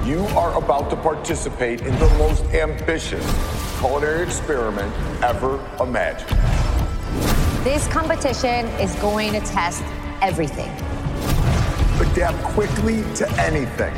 You are about to participate in the most ambitious culinary experiment ever imagined. This competition is going to test everything. Adapt quickly to anything.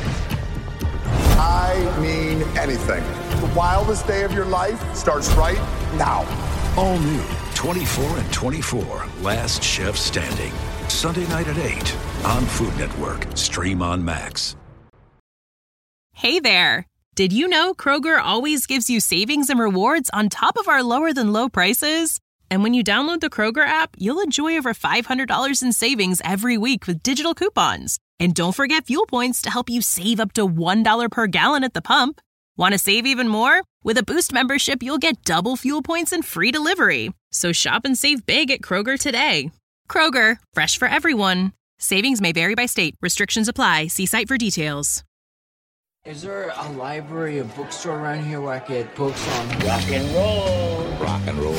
I mean anything. The wildest day of your life starts right now. All new 24 and 24, Last Chef Standing. Sunday night at 8 on Food Network. Stream on Max. Hey there. Did you know Kroger always gives you savings and rewards on top of our lower than low prices? And when you download the Kroger app, you'll enjoy over $500 in savings every week with digital coupons. And don't forget fuel points to help you save up to $1 per gallon at the pump. Want to save even more? With a Boost membership, you'll get double fuel points and free delivery. So shop and save big at Kroger today. Kroger, fresh for everyone. Savings may vary by state. Restrictions apply. See site for details. Is there a library, a bookstore around here where I could get books on rock and roll? Rock and roll.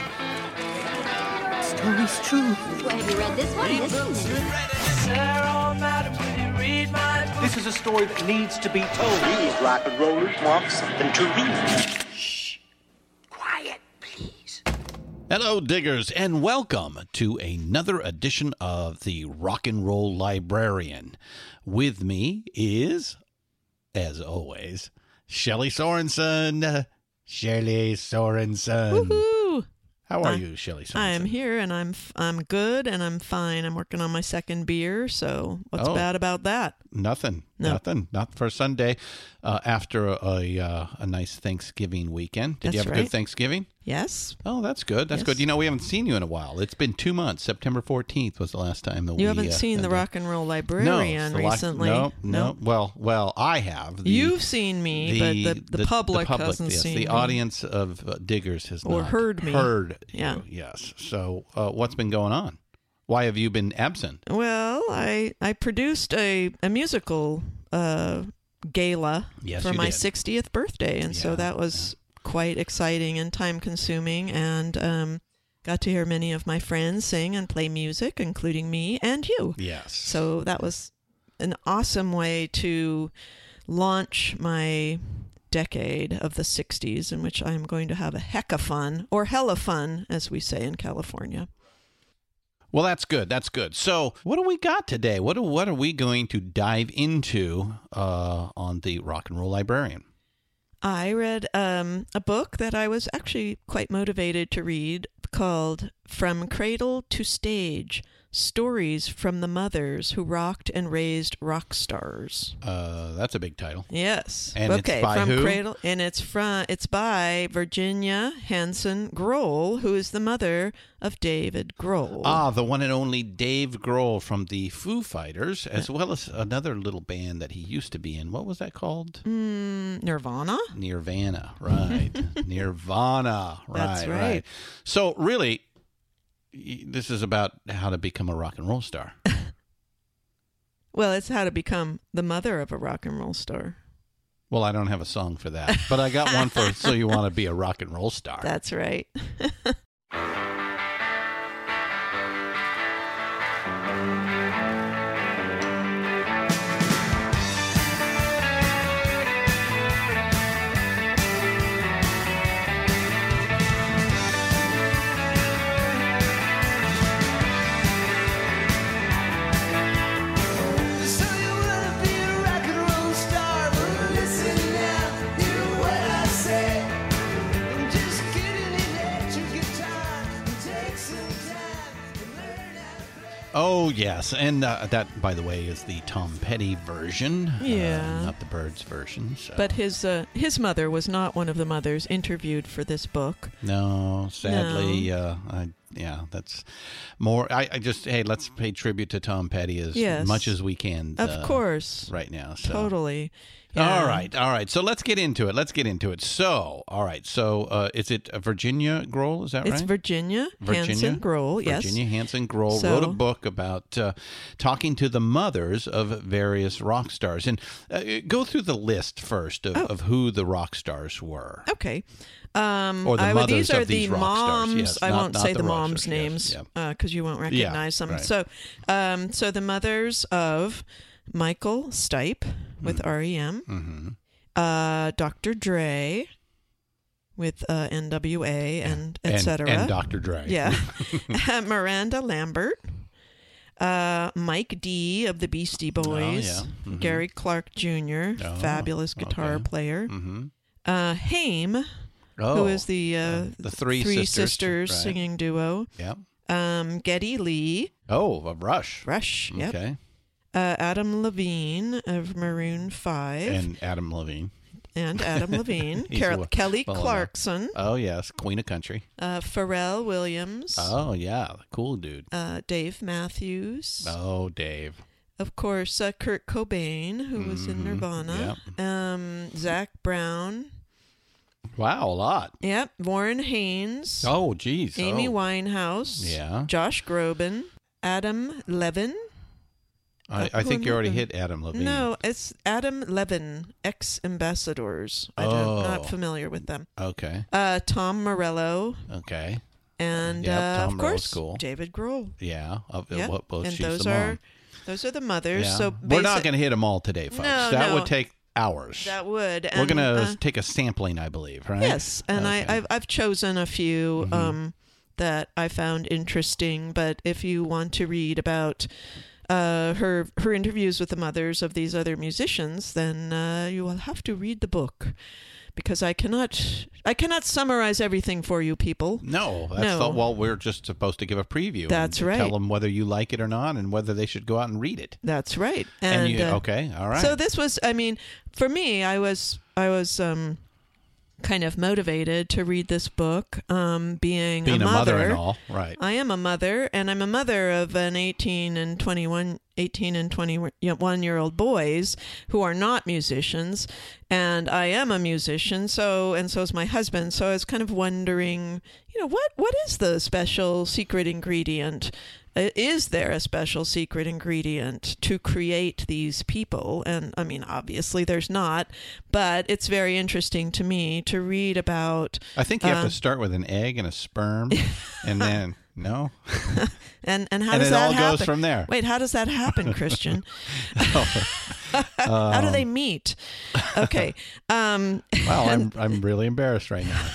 Story's true. Well, have you read this one? This is a story that needs to be told. These rock and rollers want something to read. Shh. Quiet, please. Hello, diggers, and welcome to another edition of the Rock and Roll Librarian. With me is, as always, Shelley Sorensen. Shelley Sorensen. Woohoo! How are you, Shelley Sorensen? I am here, and I'm good, and I'm fine. I'm working on my second beer, so what's bad about that? Nothing. No. Nothing. Not for Sunday after a nice Thanksgiving weekend. Did you have a good Thanksgiving? Yes. Oh, that's good. That's good. You know, we haven't seen you in a while. It's been 2 months. September 14th was the last time that you haven't seen the Rock and Roll Librarian recently. No. Well, I have. You've seen me, but the public hasn't seen me. The audience of diggers has or not heard me. Yeah. Yes. So, what's been going on? Why have you been absent? Well, I produced a musical gala for my 60th birthday, and so that was quite exciting and time-consuming, and got to hear many of my friends sing and play music, including me and you. Yes. So that was an awesome way to launch my decade of the 60s, in which I'm going to have a heck of fun, or hella fun, as we say in California. Well, that's good. That's good. So what do we got today? What are we going to dive into on the Rock and Roll Librarian? I read a book that I was actually quite motivated to read called From Cradle to Stage, Stories from the Mothers Who Rocked and Raised Rock Stars. That's a big title. Yes. And it's by From who? Cradle, and it's by Virginia Hanson Grohl, who is the mother of David Grohl. Ah, the one and only Dave Grohl from the Foo Fighters, as well as another little band that he used to be in. What was that called? Nirvana? Nirvana, right. Nirvana, right. That's right. So really, this is about how to become a rock and roll star. Well, it's how to become the mother of a rock and roll star. Well, I don't have a song for that, but I got one for So You Want to Be a Rock and Roll Star. That's right. Oh, yes. And that, by the way, is the Tom Petty version. Yeah. Not the Byrds version. So. But his mother was not one of the mothers interviewed for this book. No, sadly. Yeah, that's more. I just, hey, let's pay tribute to Tom Petty as much as we can. Of course. Right now. So. Totally. Yeah. All right. So let's get into it. So, all right. So, is it Virginia Grohl? Is that right? It's Virginia Hanson Grohl, yes. Virginia Hanson Grohl wrote a book about talking to the mothers of various rock stars. And go through the list first of who the rock stars were. Okay. Or the mothers these are of these the rock moms. stars. Yes, I won't say the stars, moms' names because you won't recognize them. Right. So the mothers of Michael Stipe, with REM. Dr. Dre with NWA and etc. And Dr. Dre. Yeah. Miranda Lambert. Mike D of the Beastie Boys. Gary Clark Jr., fabulous guitar player. Haim, who is the Three Sisters singing duo. Yeah. Geddy Lee. Oh, of Rush. Rush, yep. Okay. Adam Levine of Maroon 5. And Adam Levine. Kelly Clarkson. Oh, yes. Queen of Country. Pharrell Williams. Oh, yeah. Cool dude. Dave Matthews. Oh, Dave. Of course, Kurt Cobain, who was in Nirvana. Yep. Zach Brown. Wow, a lot. Yep. Warren Haynes. Oh, geez. Amy Winehouse. Yeah. Josh Groban. Adam Levin. I think you already hit Adam Levine. No, it's Adam Levin, ex-ambassadors. I'm not familiar with them. Okay. Tom Morello. Okay. And Tom of course, cool. David Grohl. Yeah. And those are the mothers. Yeah. So we're not going to hit them all today, folks. That would take hours. That would. We're going to take a sampling, I believe, right? Yes, and okay. I've chosen a few that I found interesting. But if you want to read about her interviews with the mothers of these other musicians, then you will have to read the book, because I cannot summarize everything for you people. No, well, we're just supposed to give a preview. That's right. Tell them whether you like it or not, and whether they should go out and read it. That's right. And you, okay, all right. So this was, I mean, for me, I was kind of motivated to read this book, being a mother and all, right? I am a mother, and I'm a mother of an 18 and 21-year-old boys who are not musicians, and I am a musician. So is my husband. So I was kind of wondering, what is the special secret ingredient? Is there a special secret ingredient to create these people? And I mean, obviously there's not, but it's very interesting to me to read about. I think you have to start with an egg and a sperm, and then no. and how does that happen? And it all goes from there. Wait, how does that happen, Christian? How do they meet? Okay. Well, I'm really embarrassed right now.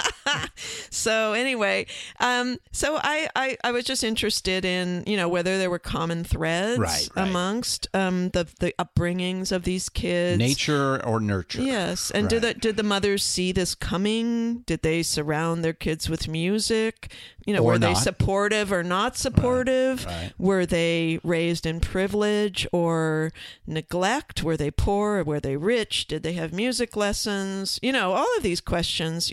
So anyway, so I was just interested in, whether there were common threads amongst the upbringings of these kids. Nature or nurture. Yes. And did the mothers see this coming? Did they surround their kids with music? Were they supportive or not supportive? Right. Were they raised in privilege or neglect? Were they poor? Were they rich? Did they have music lessons? All of these questions,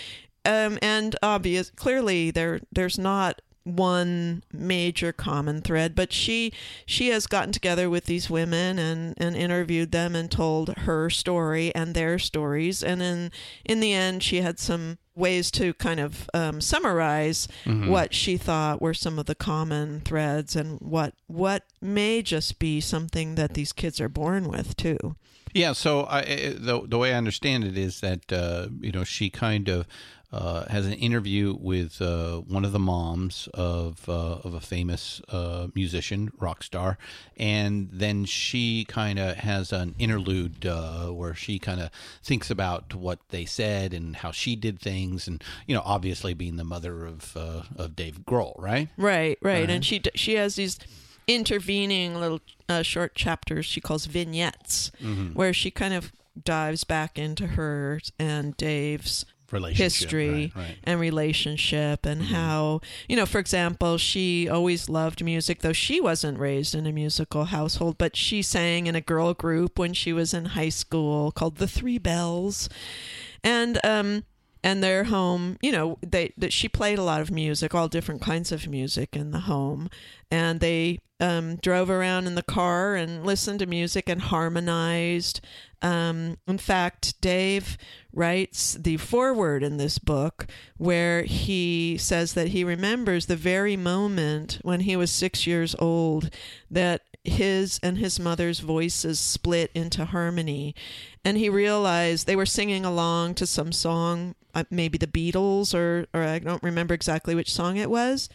and clearly there's not one major common thread, but she has gotten together with these women and interviewed them and told her story and their stories, and in the end she had some ways to kind of summarize what she thought were some of the common threads and what may just be something that these kids are born with too. Yeah, so the way I understand it is that she kind of has an interview with one of the moms of a famous musician, rock star, and then she kind of has an interlude where she kind of thinks about what they said and how she did things, and obviously being the mother of Dave Grohl, right? Right, and she has these intervening little short chapters she calls vignettes, where she kind of dives back into her and Dave's history and relationship, and how, for example, she always loved music, though she wasn't raised in a musical household, but she sang in a girl group when she was in high school called the Three Bells, and their home, she played a lot of music, all different kinds of music in the home, and they drove around in the car and listened to music and harmonized. In fact, Dave writes the foreword in this book where he says that he remembers the very moment when he was 6 years old that his and his mother's voices split into harmony, and he realized they were singing along to some song, maybe the Beatles or I don't remember exactly which song it was,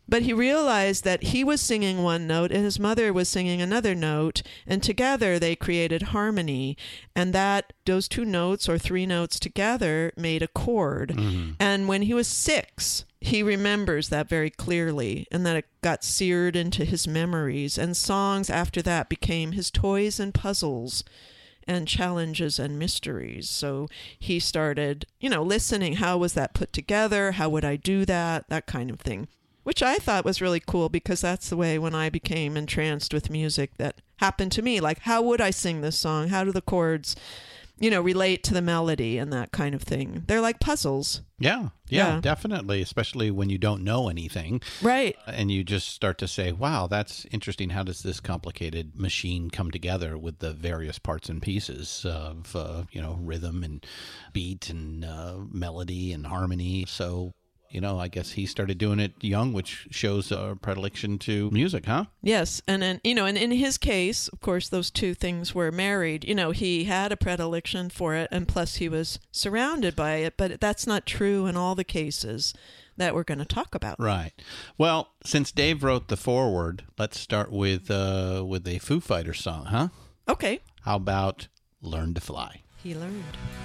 But he realized that he was singing one note and his mother was singing another note, and together they created harmony. And those 2 notes or 3 notes together made a chord. Mm-hmm. And when he was 6, he remembers that very clearly, and that it got seared into his memories. And songs after that became his toys and puzzles and challenges and mysteries. So he started, listening. How was that put together? How would I do that? That kind of thing, which I thought was really cool, because that's the way when I became entranced with music that happened to me. Like, how would I sing this song? How do the chords, relate to the melody and that kind of thing? They're like puzzles. Yeah, definitely, especially when you don't know anything. Right. And you just start to say, wow, that's interesting. How does this complicated machine come together with the various parts and pieces of, rhythm and beat and melody and harmony? So, I guess he started doing it young, which shows a predilection to music, huh? Yes. And then, and in his case, of course, those 2 things were married. He had a predilection for it, and plus he was surrounded by it. But that's not true in all the cases that we're going to talk about. Right. Well, since Dave wrote the foreword, let's start with a Foo Fighters song, huh? Okay. How about Learn to Fly? He learned.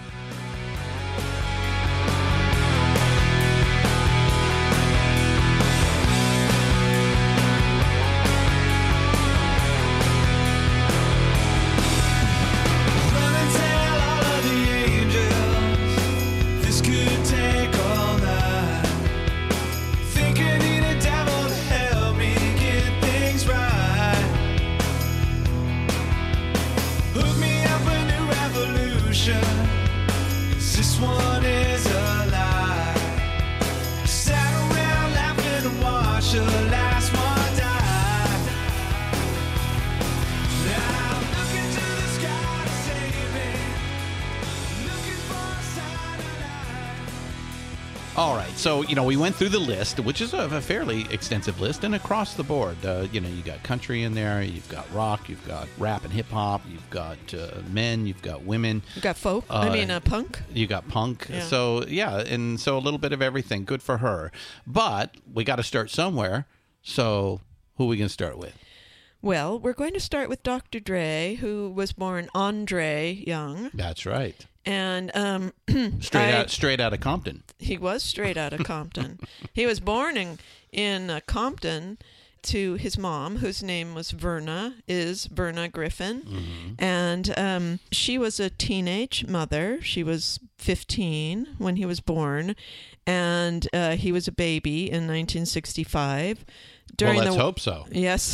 All right, so, we went through the list, which is a fairly extensive list, and across the board, you got country in there, you've got rock, you've got rap and hip-hop, you've got men, you've got women. You've got folk, punk. You got punk. Yeah. So, and so a little bit of everything. Good for her. But we got to start somewhere, so who are we going to start with? Well, we're going to start with Dr. Dre, who was born Andre Young. That's right. And straight out of Compton. He was straight out of Compton. He was born in Compton to his mom, whose name was Verna Griffin. Mm-hmm. And she was a teenage mother. She was 15 when he was born, and he was a baby in 1965. Let's hope so. Yes.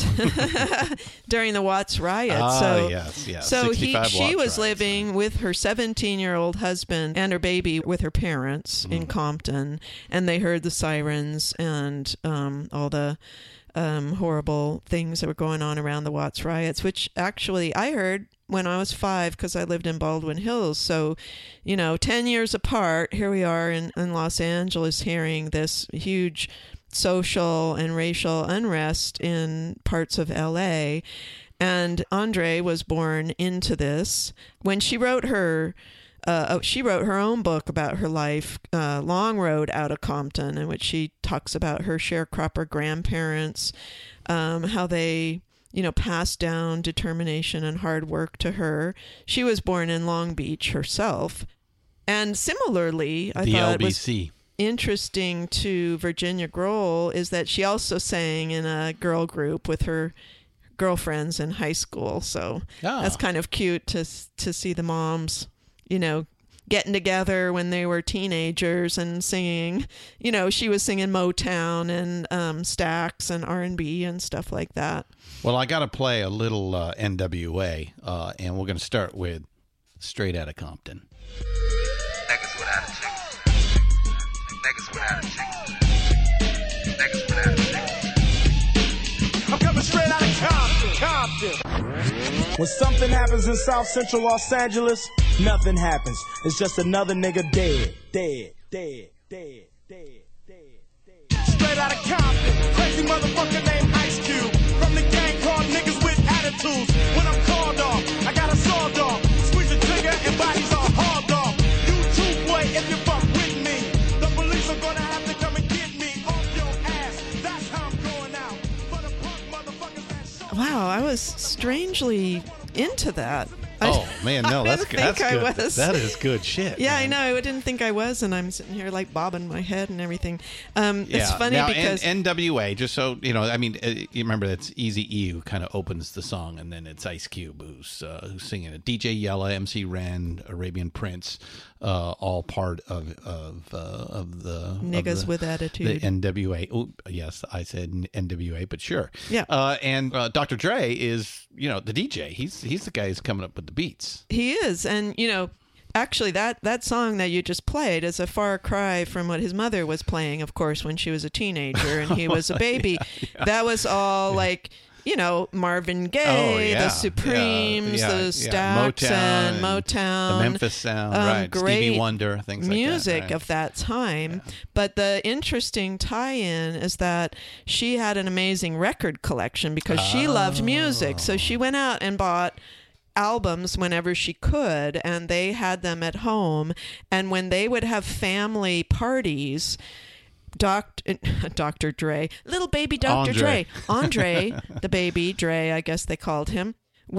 During the Watts riot. Yes. So she was living with her 17-year-old husband and her baby with her parents in Compton, and they heard the sirens and all the horrible things that were going on around the Watts riots, which actually I heard when I was 5 because I lived in Baldwin Hills. So, 10 years apart, here we are in Los Angeles hearing this huge social and racial unrest in parts of LA. And Andre was born into this. When she wrote her own book about her life, Long Road Out of Compton, in which she talks about her sharecropper grandparents, how they, passed down determination and hard work to her. She was born in Long Beach herself. And similarly, I thought it was interesting to Virginia Grohl is that she also sang in a girl group with her girlfriends in high school. So that's kind of cute to see the moms, getting together when they were teenagers and singing. She was singing Motown and Stax and R&B and stuff like that. Well, I got to play a little NWA, and we're going to start with Straight Outta Compton. Niggas without a chick. Niggas without a chick. Niggas without a chick. I'm coming straight out of Compton. When something happens in South Central Los Angeles, nothing happens. It's just another nigga dead. Straight out of Compton, crazy motherfucker named Ice Cube. From the gang called Niggas with Attitudes. When I'm called off, I got a sawed off. Squeeze the trigger and bodies are hauled off. You too, boy, if you fuck with me. The police are gonna have to come and get me off your ass. That's how I'm strangely into that. Oh man, no, that's good. That is good shit. Yeah, man. I know. I didn't think I was, and I'm sitting here like bobbing my head and everything. It's funny now, because NWA. Just so you know, I mean, you remember that's Eazy-E who kind of opens the song, and then it's Ice Cube who's singing it. DJ Yella, MC Ren, Arabian Prince, all part of the Niggas with Attitude. The NWA. Oh, yes, I said NWA, but sure. Yeah. And Dr. Dre is the DJ. He's the guy who's coming up with the beats. He is, and actually that song that you just played is a far cry from what his mother was playing, of course, when she was a teenager and he was a baby. Yeah. That was all like Marvin Gaye, the Supremes, the Stax, Motown, the Memphis sound, right? Great Stevie Wonder, things like that. Music of that time. Yeah. But the interesting tie-in is that she had an amazing record collection because she loved music, so she went out and bought albums whenever she could, and they had them at home. And when they would have family parties, Dr. Dre, little baby Dr. Dre, Andre, the baby Dre, I guess they called him,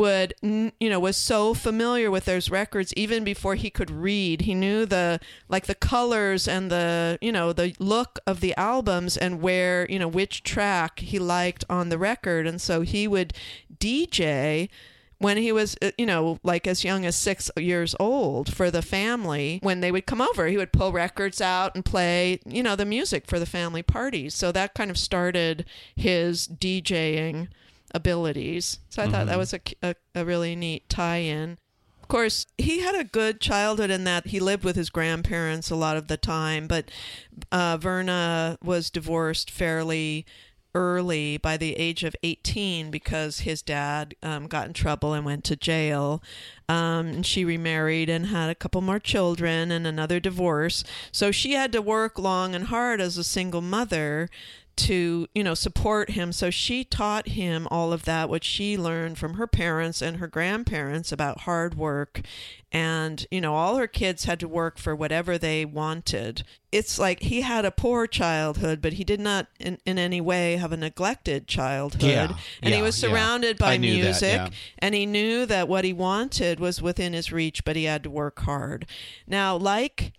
was so familiar with those records even before he could read. He knew the colors and the look of the albums and where, which track he liked on the record. And so he would DJ when he was, as young as 6 years old for the family. When they would come over, he would pull records out and play, the music for the family parties. So that kind of started his DJing abilities. So I thought that was a really neat tie-in. Of course, he had a good childhood in that he lived with his grandparents a lot of the time, but Verna was divorced fairly early, by the age of 18, because his dad got in trouble and went to jail. And she remarried and had a couple more children and another divorce. So she had to work long and hard as a single mother to, support him. So she taught him all of that, what she learned from her parents and her grandparents about hard work. And, all her kids had to work for whatever they wanted. It's like he had a poor childhood, but he did not in any way have a neglected childhood. And he was surrounded by music, and he knew that what he wanted was within his reach, but he had to work hard. Now, like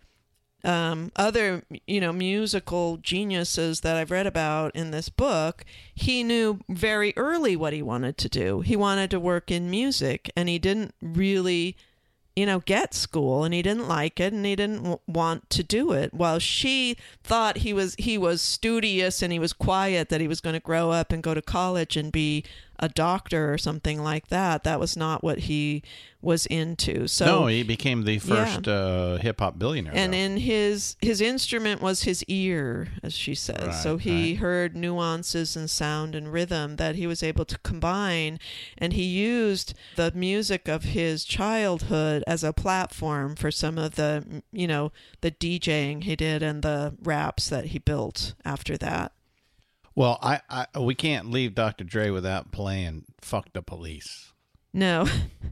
other musical geniuses that I've read about in this book, he knew very early what he wanted to do. He wanted to work in music, and he didn't really get school, and he didn't like it, and he didn't want to do it. While she thought he was studious and he was quiet, that he was going to grow up and go to college and be a doctor or something like that. That was not what he was into. So no, he became the first hip hop billionaire. And in his instrument was his ear, as she says. Right, so he heard nuances and sound and rhythm that he was able to combine, and he used the music of his childhood as a platform for some of the the DJing he did and the raps that he built after that. Well, we can't leave Dr. Dre without playing "Fuck the Police." No.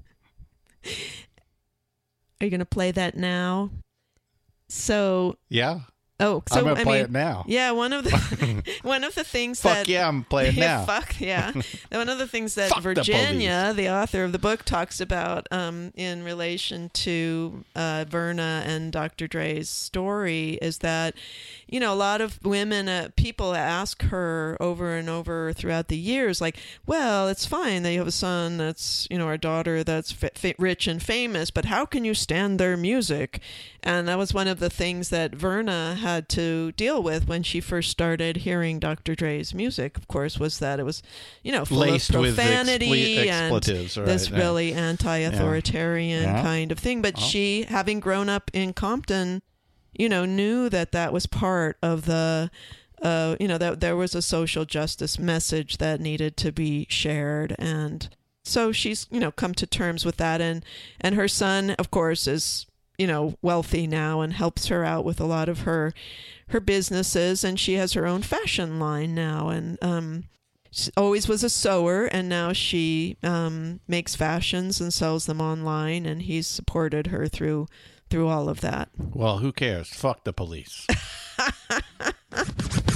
Are you going to play that now? So yeah. Oh, so I'm going to play it now. Yeah, one of the things fuck that yeah, I'm playing now. Fuck yeah. One of the things that Virginia, the author of the book, talks about in relation to Verna and Dr. Dre's story is that a lot of women, people ask her over and over throughout the years, like, well, it's fine that you have a son that's, or a daughter that's rich and famous, but how can you stand their music? And that was one of the things that Verna had to deal with when she first started hearing Dr. Dre's music, of course, was that it was, full laced of profanity and expletives, right, this really anti-authoritarian kind of thing. But she, having grown up in Compton, knew that was part of the, that there was a social justice message that needed to be shared. And so she's, come to terms with that. And her son, of course, is, wealthy now and helps her out with a lot of her businesses. And she has her own fashion line now. And she always was a sewer, and now she makes fashions and sells them online. And he's supported her through all of that. Well, who cares? Fuck the police. Fuck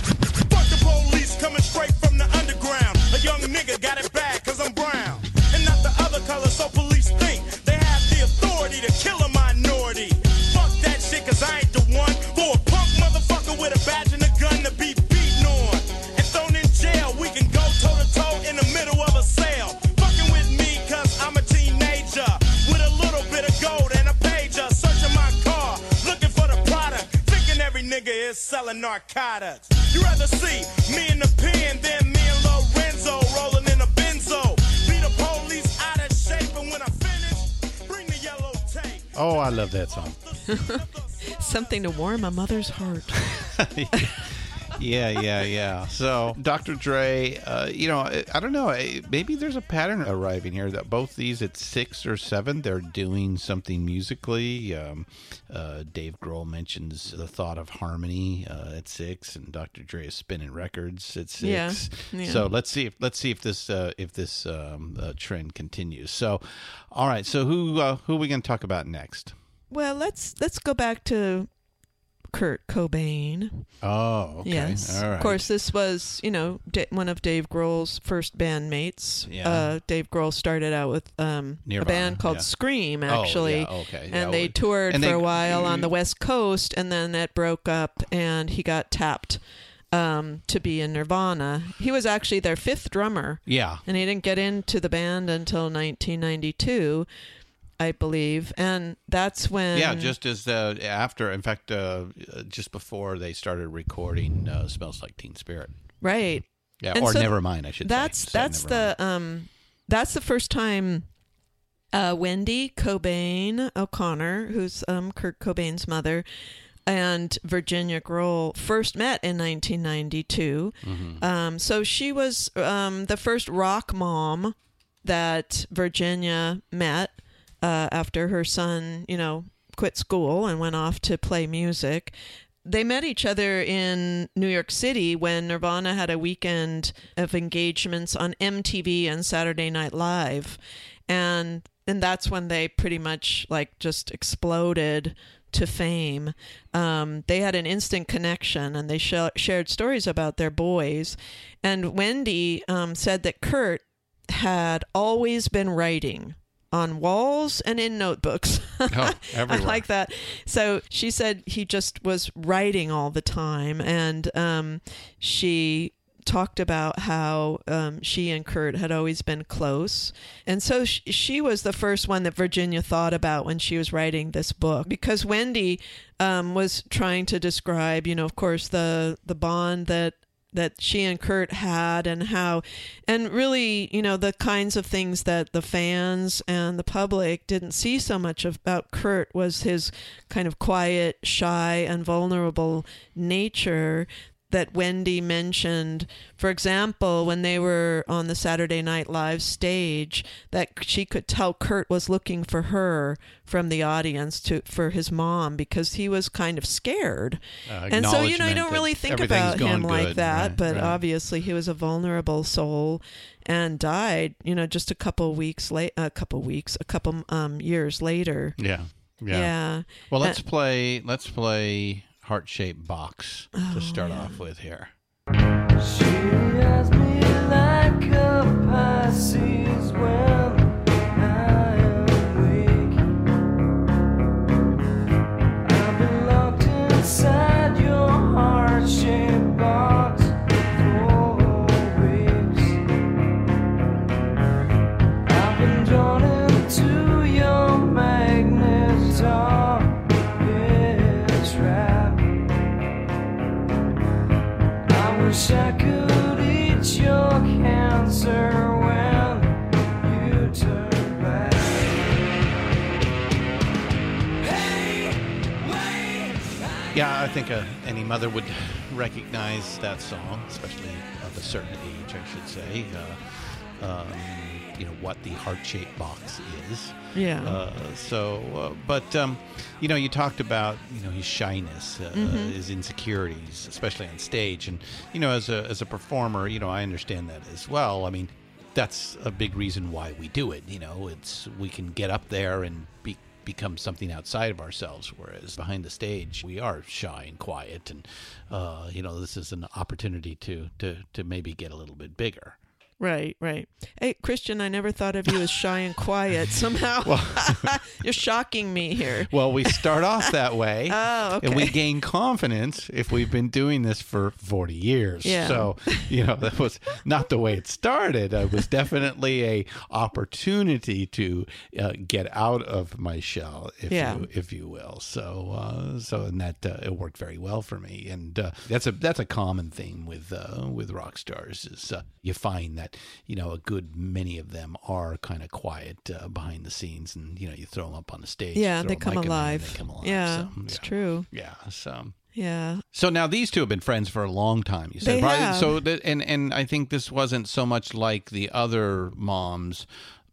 the police coming straight from the underground. A young nigga got it bad 'cause I'm brown. And to kill a minority. Fuck that shit, cause I ain't the one for a punk motherfucker with a badge and a gun to be beaten on and thrown in jail. We can go toe to toe in the middle of a sale. Fucking with me, cause I'm a teenager with a little bit of gold and a pager. Searching my car, looking for the product, thinking every nigga is selling narcotics. You rather see me in the pen than me and Lorenzo rolling in a benzo. Be the police out of shape, and when I finish, bring the yellow tape. Oh, I love that song. Something to warm a mother's heart. Yeah. So, Dr. Dre, I don't know. Maybe there's a pattern arriving here that both these at 6 or 7, they're doing something musically. Dave Grohl mentions the thought of harmony at 6, and Dr. Dre is spinning records at 6. Yeah. So let's see if this trend continues. So, all right. So who are we going to talk about next? Well, let's go back to Kurt Cobain. Oh, okay. Yes. All right. Of course, this was, one of Dave Grohl's first bandmates. Yeah. Dave Grohl started out with a band called Scream, actually. Oh, yeah, okay. And they toured for a while on the West Coast, and then that broke up, and he got tapped to be in Nirvana. He was actually their 5th drummer. Yeah. And he didn't get into the band until 1992. I believe, and that's when... Yeah, just as after, in fact, just before they started recording Smells Like Teen Spirit. Right. Yeah, and or so Nevermind, I should say. That's the first time Wendy Cobain O'Connor, who's Kurt Cobain's mother, and Virginia Grohl first met in 1992. Mm-hmm. So she was the first rock mom that Virginia met after her son, quit school and went off to play music. They met each other in New York City when Nirvana had a weekend of engagements on MTV and Saturday Night Live. And that's when they pretty much just exploded to fame. They had an instant connection, and they shared stories about their boys. And Wendy said that Kurt had always been writing on walls and in notebooks. Oh, everywhere. I like that. So she said he just was writing all the time, and she talked about how she and Kurt had always been close. And so she was the first one that Virginia thought about when she was writing this book, because Wendy was trying to describe, of course, the bond that she and Kurt had, and really, the kinds of things that the fans and the public didn't see so much about Kurt was his kind of quiet, shy, and vulnerable nature that Wendy mentioned. For example, when they were on the Saturday Night Live stage, that she could tell Kurt was looking for her from the audience for his mom, because he was kind of scared. And so, you don't really think about him like that, right, but obviously he was a vulnerable soul and died, just a couple years later. Yeah. Well, let's play Heart-Shaped Box to start off with here. She has me like a Pisces when I am weak. I've been locked inside your heart-shaped box for weeks. I've been drawn into your magnet trap. I wish I could eat your cancer when you turn back. Yeah, I think any mother would recognize that song, especially of a certain age, I should say. What the heart-shaped box is. Yeah. You talked about, his shyness, his insecurities, especially on stage. And, as a performer, I understand that as well. I mean, that's a big reason why we do it. We can get up there and become something outside of ourselves, whereas behind the stage, we are shy and quiet. And, this is an opportunity to maybe get a little bit bigger. Right. Hey, Christian, I never thought of you as shy and quiet. Somehow, you're shocking me here. Well, we start off that way. Oh, okay. And we gain confidence if we've been doing this for 40 years. Yeah. So, that was not the way it started. It was definitely a opportunity to get out of my shell, if you will. So and that it worked very well for me. And that's a common theme with rock stars is you find that a good many of them are kind of quiet behind the scenes, and you throw them up on the stage. Yeah, they come alive. Yeah, so, it's true. Yeah, so. Yeah. So now these two have been friends for a long time. You said, they have. So and I think this wasn't so much like the other moms.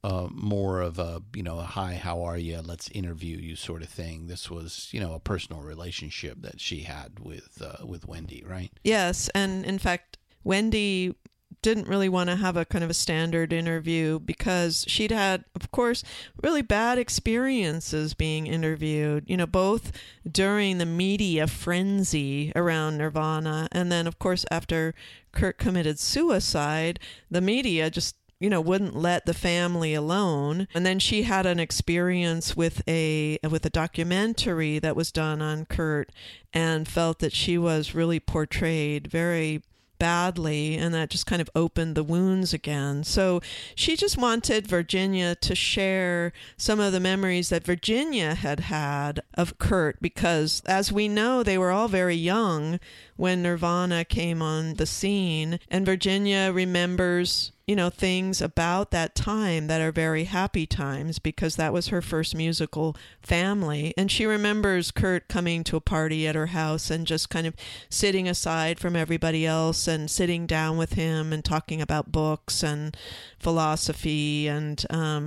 More of a hi, how are you, let's interview you sort of thing. This was a personal relationship that she had with Wendy, right? Yes, and in fact Wendy didn't really want to have a kind of a standard interview because she'd had, of course, really bad experiences being interviewed, both during the media frenzy around Nirvana, and then of course after Kurt committed suicide, the media just wouldn't let the family alone. And then she had an experience with a documentary that was done on Kurt and felt that she was really portrayed very badly, and that just kind of opened the wounds again. So she just wanted Virginia to share some of the memories that Virginia had of Kurt, because as we know, they were all very young when Nirvana came on the scene, and Virginia remembers things about that time that are very happy times because that was her first musical family. And she remembers Kurt coming to a party at her house and just kind of sitting aside from everybody else and sitting down with him and talking about books and philosophy. And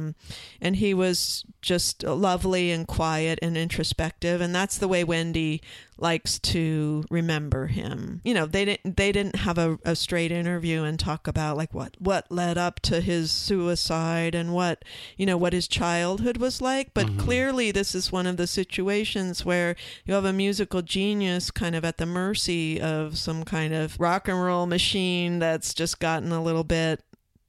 he was just lovely and quiet and introspective. And that's the way Wendy likes to remember him. They didn't have a straight interview and talk about like what led up to his suicide and what his childhood was like. But clearly this is one of the situations where you have a musical genius kind of at the mercy of some kind of rock and roll machine that's just gotten a little bit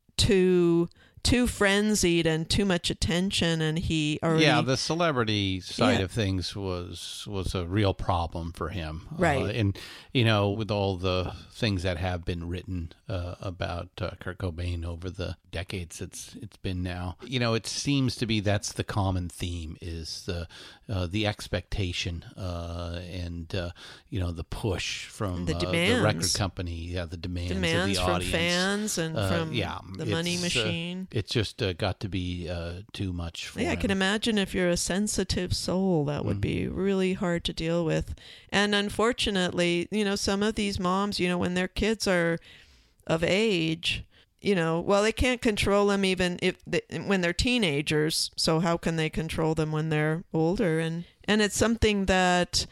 too frenzied and too much attention, and he already... the celebrity side of things was a real problem for him, right? And with all the things that have been written about Kurt Cobain over the decades it's been now, it seems to be that's the common theme is the expectation and the push from the the record company, the demands of the from audience, fans and from the money machine. It just got to be too much for him. I can imagine if you're a sensitive soul, that would be really hard to deal with. And unfortunately, some of these moms, when their kids are of age, they can't control them even when they're teenagers. So how can they control them when they're older? And it's something that,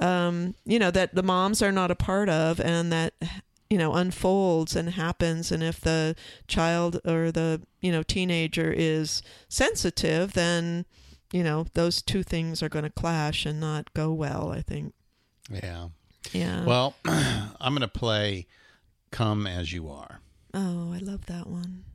that the moms are not a part of, and that unfolds and happens. And if the child or the teenager is sensitive, then those two things are going to clash and not go well, I think. Yeah. Well, I'm going to play Come As You Are. Oh, I love that one.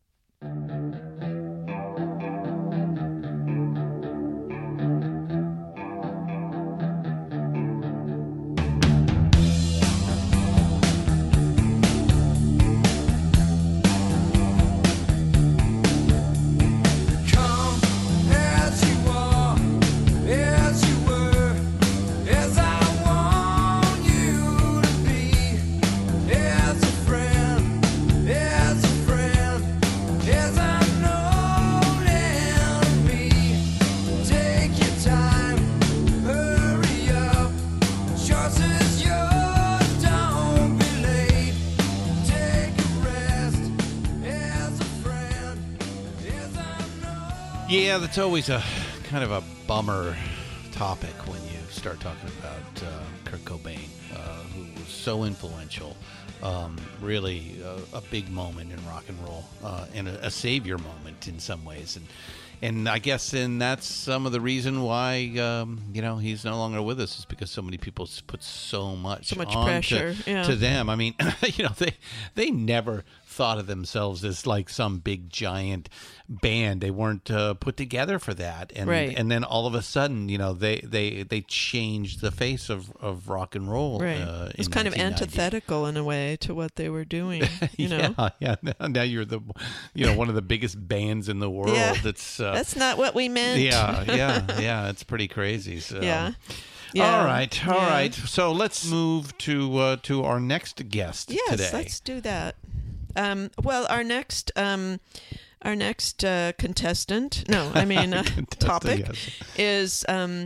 Yeah, that's always a kind of a bummer topic when you start talking about Kurt Cobain, who was so influential, really a big moment in rock and roll, and a savior moment in some ways. And I guess that's some of the reason why, he's no longer with us, is because so many people put so much pressure to them. I mean, they never thought of themselves as like some big giant band. They weren't put together for that. And and then all of a sudden, you know, they changed the face of rock and roll. Right. It's kind of antithetical in a way to what they were doing. You know? Yeah. Now you're one of the biggest bands in the world. Yeah. That's not what we meant. Yeah. It's pretty crazy. So. Yeah. All right. So let's move to our next guest today. Yes, let's do that. Well, our next contestant. No, I mean topic is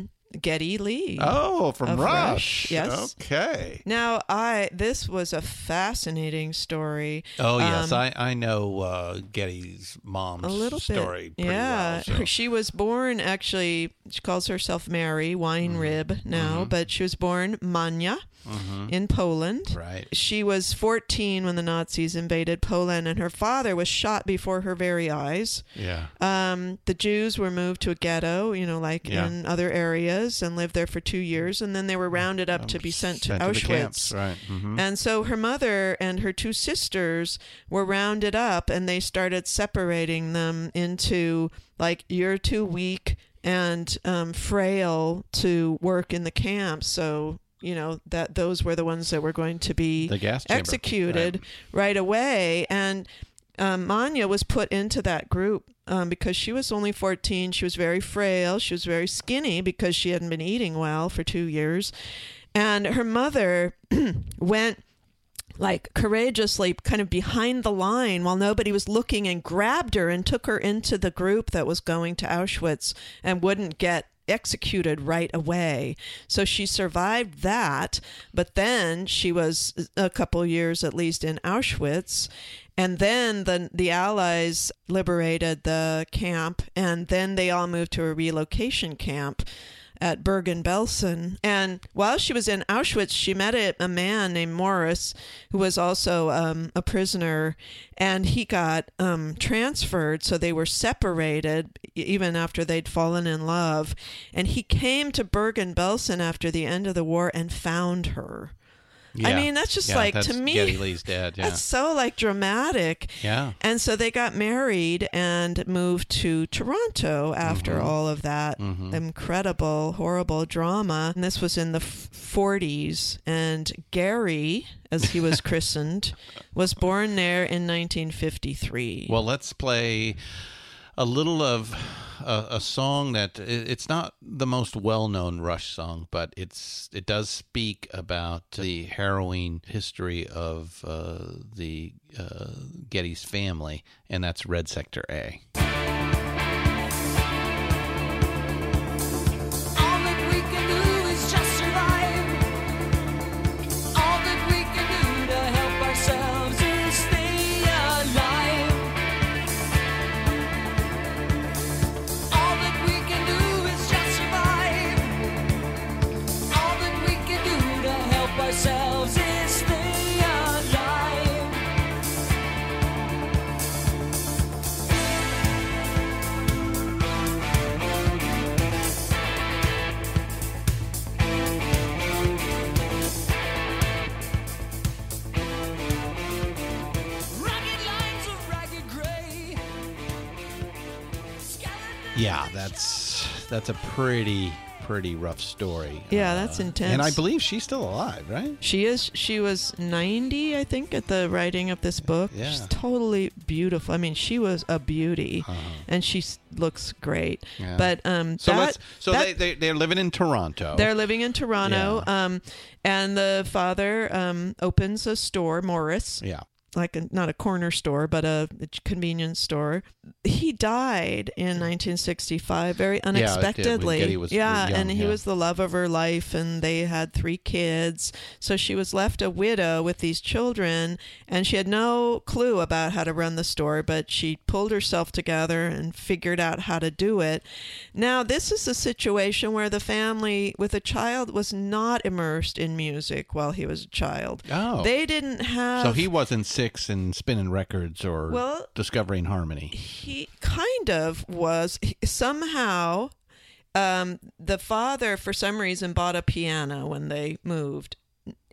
Geddy Lee. Oh, from Rush. Yes. Okay. Now, this was a fascinating story. Oh, yes. I know Geddy's mom's story pretty well. So. She was born, actually, she calls herself Mary Weinrib now, but she was born Mania. In Poland. Right. She was 14 when the Nazis invaded Poland, and her father was shot before her very eyes. Yeah. The Jews were moved to a ghetto, in other areas, and lived there for 2 years, and then they were rounded up to be sent to Auschwitz. To the camps. Right. And so her mother and her 2 sisters were rounded up, and they started separating them into, like, you're too weak and frail to work in the camps, so that those were the ones that were going to be executed right away. And Manya was put into that group because she was only 14. She was very frail. She was very skinny because she hadn't been eating well for 2 years. And her mother went like courageously kind of behind the line while nobody was looking and grabbed her and took her into the group that was going to Auschwitz and wouldn't get executed right away. So she survived that, but then she was a couple years at least in Auschwitz, and then the Allies liberated the camp, and then they all moved to a relocation camp at Bergen-Belsen. And while she was in Auschwitz, she met a man named Morris, who was also a prisoner, and he got transferred, so they were separated even after they'd fallen in love. And he came to Bergen-Belsen after the end of the war and found her. Yeah. I mean, that's just to me, Geddy Lee's dad. Yeah. That's so dramatic. Yeah. And so they got married and moved to Toronto after all of that incredible, horrible drama. And this was in the 40s. And Gary, as he was christened, was born there in 1953. Well, let's play a little of a song that it's not the most well-known Rush song, but it does speak about the harrowing history of the Geddy's family, and that's Red Sector A. Yeah, that's a pretty rough story. Yeah, that's intense. And I believe she's still alive, right? She is. She was 90, I think, at the writing of this book. Yeah. She's totally beautiful. I mean, she was a beauty, and she looks great. Yeah. But they're living in Toronto. They're living in Toronto. Yeah. And the father opens a store, Morris. Yeah. Like not a corner store, but a convenience store. He died in 1965 very unexpectedly. Geddy was young, and he was the love of her life, and they had 3 kids. So she was left a widow with these children, and she had no clue about how to run the store, but she pulled herself together and figured out how to do it. Now, this is a situation where the family with a child was not immersed in music while he was a child. Oh. They didn't have... So he wasn't 6 and spinning records or discovering harmony. He kind of was. Somehow, the father, for some reason, bought a piano when they moved.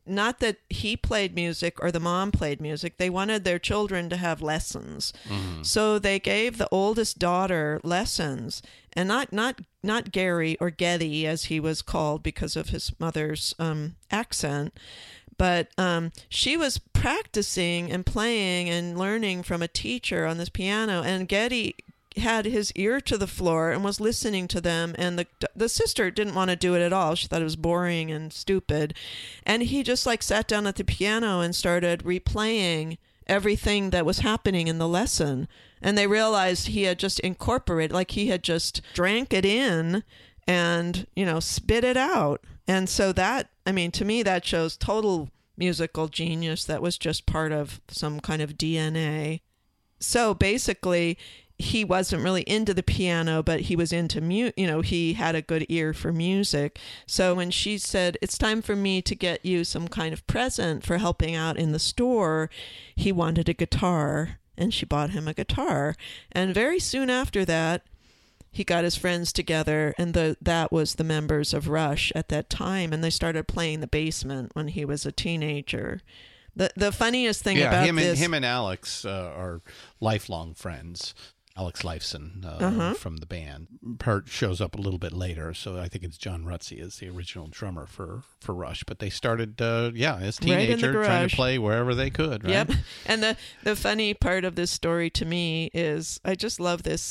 not that he played music or the mom played music. They wanted their children to have lessons. Mm-hmm. So they gave the oldest daughter lessons, and not Gary or Getty as he was called because of his mother's accent. But she was practicing and playing and learning from a teacher on this piano, and Getty had his ear to the floor and was listening to them, and the sister didn't want to do it at all. She thought it was boring and stupid, and he just like sat down at the piano and started replaying everything that was happening in the lesson. And they realized he had just incorporated, like he had just drank it in and, spit it out. And so that, to me, that shows total musical genius. That was just part of some kind of DNA. So basically, he wasn't really into the piano, but he was into he had a good ear for music. So when she said, it's time for me to get you some kind of present for helping out in the store, he wanted a guitar, and she bought him a guitar. And very soon after that, he got his friends together, and that was the members of Rush at that time, and they started playing the basement when he was a teenager. The funniest thing about him and Alex are lifelong friends. Alex Lifeson from the band. Hurt shows up a little bit later, so I think it's John Rutsey is the original drummer for Rush. But they started, as teenagers, trying to play wherever they could, right? Yep. And the funny part of this story to me is I just love this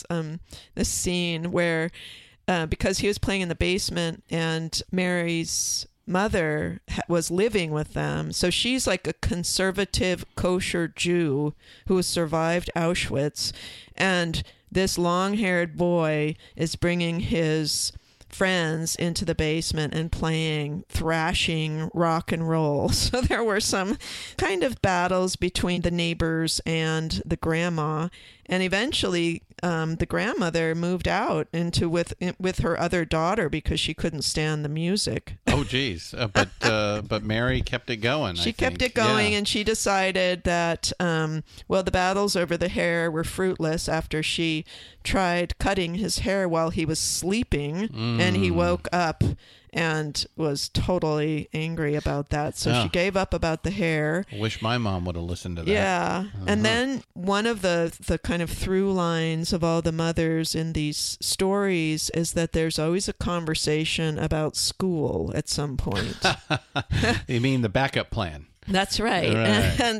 scene where, because he was playing in the basement and Mary's mother was living with them. So she's like a conservative kosher Jew who has survived Auschwitz. And this long-haired boy is bringing his friends into the basement and playing thrashing rock and roll. So there were some kind of battles between the neighbors and the grandma. And eventually the grandmother moved out with her other daughter because she couldn't stand the music. Oh, geez. But Mary kept it going. She kept it going, and she decided that, the battles over the hair were fruitless after she tried cutting his hair while he was sleeping, and he woke up and was totally angry about that. So she gave up about the hair. I wish my mom would have listened to that. Yeah. And then one of the kind of through lines of all the mothers in these stories is that there's always a conversation about school at some point. You mean the backup plan? That's right. And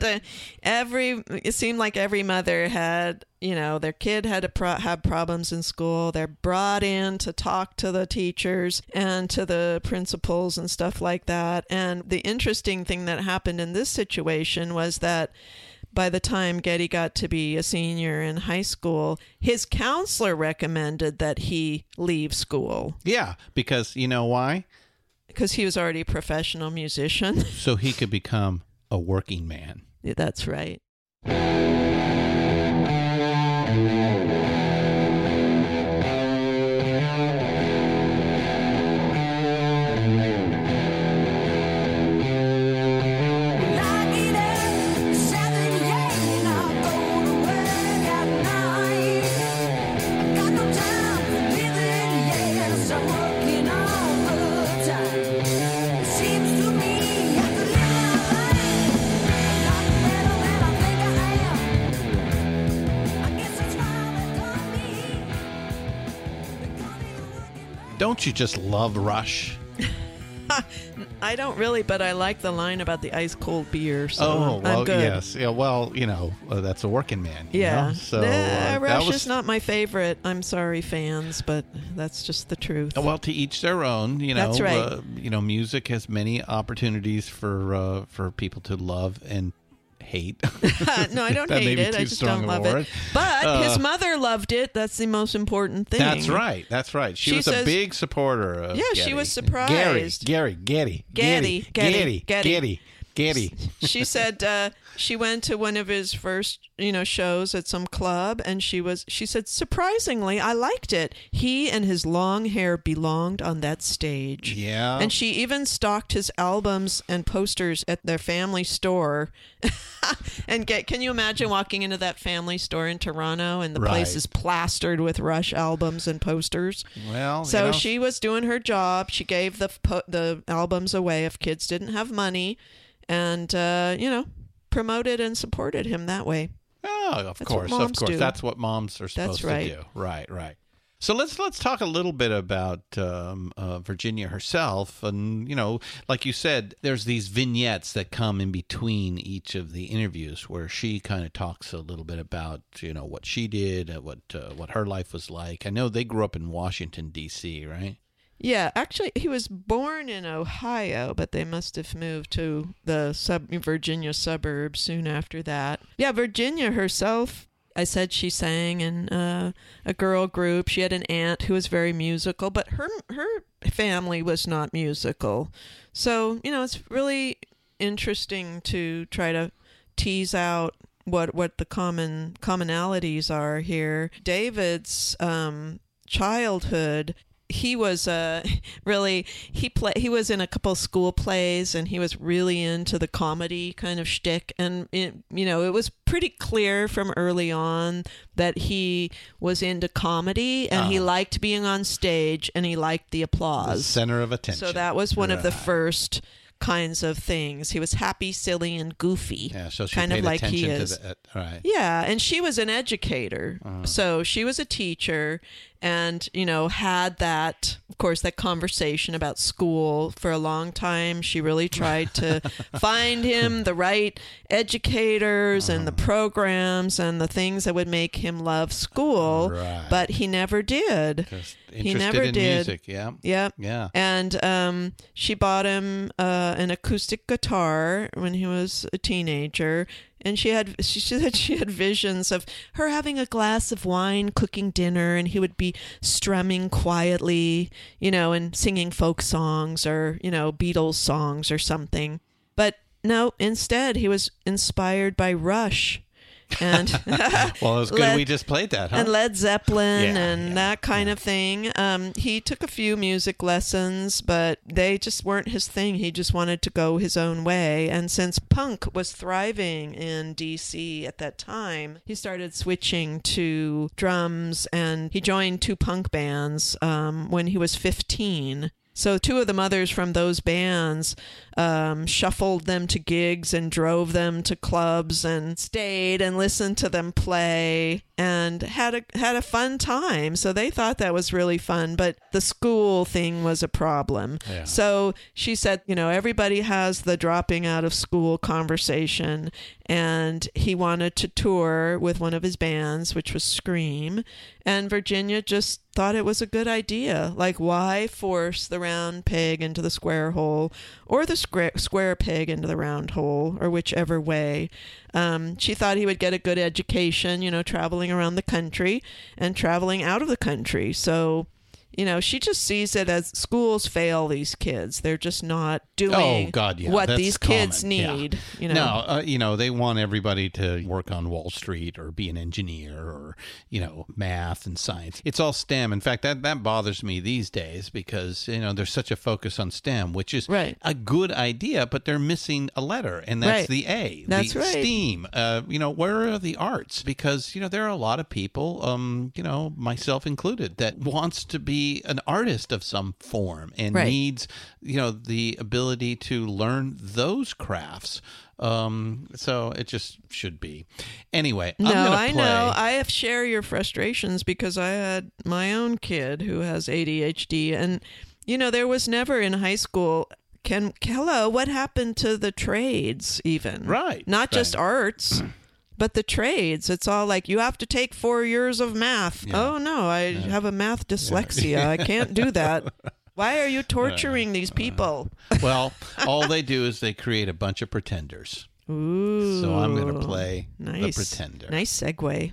it seemed like every mother had, their kid had to have problems in school. They're brought in to talk to the teachers and to the principals and stuff like that. And the interesting thing that happened in this situation was that by the time Getty got to be a senior in high school, his counselor recommended that he leave school. Yeah, because you know why? Because he was already a professional musician. So he could become a working man. Yeah, that's right. Don't you just love Rush? I don't really, but I like the line about the ice cold beer. So I'm good. Yes. Yeah, well, that's a working man. Yeah. So Rush is not my favorite. I'm sorry, fans, but that's just the truth. Well, to each their own. That's right. Music has many opportunities for people to love and hate. No, I don't hate it. I just don't love it. But his mother loved it. That's the most important thing. That's right. She was a big supporter of Getty. She was surprised. Getty. She said she went to one of his first, shows at some club, and she said, surprisingly, I liked it. He and his long hair belonged on that stage. Yeah. And she even stocked his albums and posters at their family store. And can you imagine walking into that family store in Toronto and the place is plastered with Rush albums and posters? Well, so she was doing her job. She gave the albums away if kids didn't have money. and promoted and supported him that way. Oh, of course. That's what moms are supposed to do. Right. So let's talk a little bit about Virginia herself. And, like you said, there's these vignettes that come in between each of the interviews where she kind of talks a little bit about, what she did, what her life was like. I know they grew up in Washington, D.C., right? Yeah, actually, he was born in Ohio, but they must have moved to the Virginia suburbs soon after that. Yeah, Virginia herself, I said she sang in a girl group. She had an aunt who was very musical, but her family was not musical. So, it's really interesting to try to tease out what the commonalities are here. David's childhood, he was he was in a couple school plays, and he was really into the comedy kind of shtick, and it was pretty clear from early on that he was into comedy, and he liked being on stage, and he liked the applause, the center of attention. So that was one of the first kinds of things. He was happy, silly, and goofy. Yeah, so she kind paid of like he attention is. To that. Right. Yeah, and she was an educator. So she was a teacher, and had that, of course, that conversation about school for a long time. She really tried to find him the right educators and the programs and the things that would make him love school. Right. But he never did. He never did. Music, yeah. Yep. Yeah. And she bought him an acoustic guitar when he was a teenager. And she said she had visions of her having a glass of wine, cooking dinner, and he would be strumming quietly, and singing folk songs or, Beatles songs or something. But no, instead he was inspired by Rush. And well, it was good we just played that, huh? And Led Zeppelin that kind of thing. He took a few music lessons, but they just weren't his thing. He just wanted to go his own way. And since punk was thriving in D.C. at that time, he started switching to drums, and he joined 2 punk bands when he was 15. So 2 of the mothers from those bands shuffled them to gigs and drove them to clubs and stayed and listened to them play and had a fun time. So they thought that was really fun, but the school thing was a problem. Yeah. So she said, everybody has the dropping out of school conversation, and he wanted to tour with one of his bands, which was Scream, and Virginia just thought it was a good idea. Like, why force the round peg into the square hole, or the square peg into the round hole, or whichever way? She thought he would get a good education, traveling around the country and traveling out of the country. So, she just sees it as schools fail these kids. They're just not doing what these kids need. Yeah. No, they want everybody to work on Wall Street or be an engineer or, math and science. It's all STEM. In fact, that bothers me these days because, there's such a focus on STEM, which is a good idea, but they're missing a letter, and that's the A. That's the STEAM. Where are the arts? Because, there are a lot of people, myself included, that wants to be an artist of some form and needs, the ability to learn those crafts. So it just should be. Anyway, I'm going to play. I know. I share your frustrations because I had my own kid who has ADHD, and, there was never in high school, what happened to the trades even? Right. Not just arts. But the trades, it's all like, you have to take 4 years of math. Yeah. Oh, no, I have a math dyslexia. I can't do that. Why are you torturing these people? Well, all they do is they create a bunch of pretenders. Ooh. So I'm going to play the pretender. Nice segue.